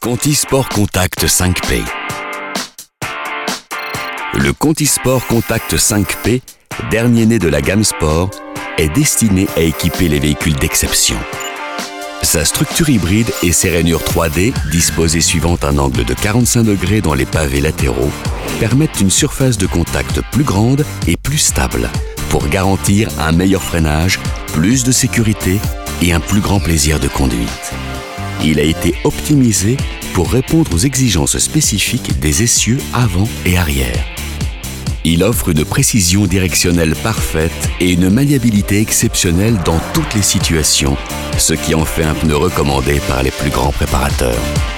Contisport Contact 5P. Le Contisport Contact 5P, dernier né de la gamme Sport, est destiné à équiper les véhicules d'exception. Sa structure hybride et ses rainures 3D, disposées suivant un angle de 45 degrés dans les pavés latéraux, permettent une surface de contact plus grande et plus stable pour garantir un meilleur freinage, plus de sécurité et un plus grand plaisir de conduite. Il a été optimisé pour répondre aux exigences spécifiques des essieux avant et arrière. Il offre une précision directionnelle parfaite et une maniabilité exceptionnelle dans toutes les situations, ce qui en fait un pneu recommandé par les plus grands préparateurs.